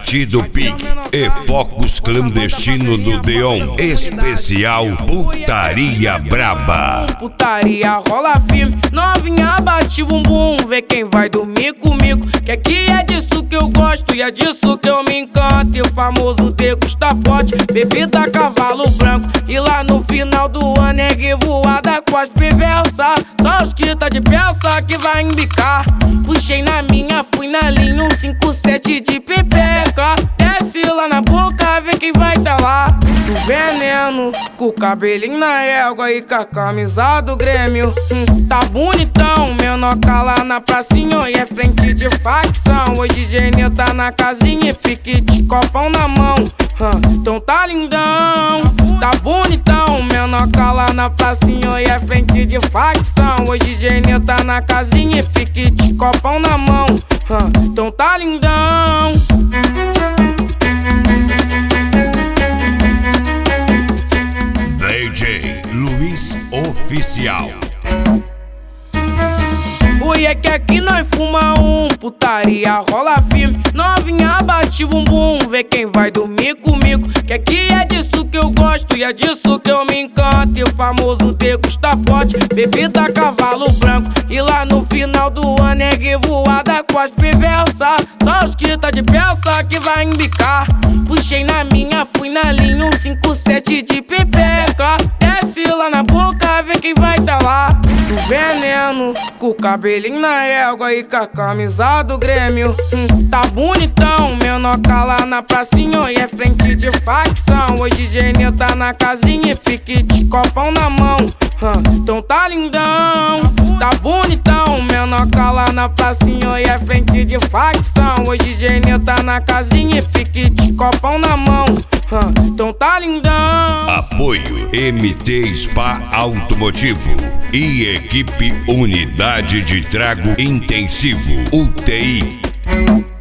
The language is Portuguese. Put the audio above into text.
Partido PIC e focos clandestino do Deon. Especial Putaria Braba. Putaria rola firme, novinha bate bumbum, vê quem vai dormir comigo. Que aqui é disso que eu gosto e é disso que eu me encanto. E o famoso degusta forte, bebida cavalo branco. E lá no final do ano é voada com as perversas. Só os que tá de peça que vai embicar. Puxei na minha, fui na linha 157 de pepeca. Desce lá na boca, vê quem vai tá lá. Do veneno, com o cabelinho na régua e com a camisa do Grêmio. Tá bonitão, menoca lá na pracinha e é frente de facção. Hoje DJ tá na casinha e pique de copão na mão. Então tá lindão, tá bonitão, menoca lá na pracinha e é frente de facção. Hoje DJ tá na casinha e pique de copão na mão. Então tá lindão. DJ Luiz Oficial. Oi, é que aqui nós fuma putaria rola firme, novinha bate bumbum, vê quem vai dormir comigo. Que aqui é disso que eu gosto e é disso que eu me encanto. E o famoso degusta forte, bebida cavalo branco. E lá no final do ano é voada com as perversas. Só os que tá de peça que vai embicar. Puxei na minha, fui na linha 157 de pepeca. Desce lá na boca, vê quem vai tá lá. Do veneno, com o cabelinho na régua e com a camisa do Grêmio. Tá bonitão, menoca lá na pracinha e é frente de facção. Hoje DJ tá na casinha e pique de copão na mão. Então tá lindão, tá bonitão, menoca lá na pracinha e é frente de facção. Hoje DJ tá na casinha e pique de copão na mão. Então tá lindão. Apoio MT Spa Automotivo e equipe Unidade de Trago Intensivo UTI.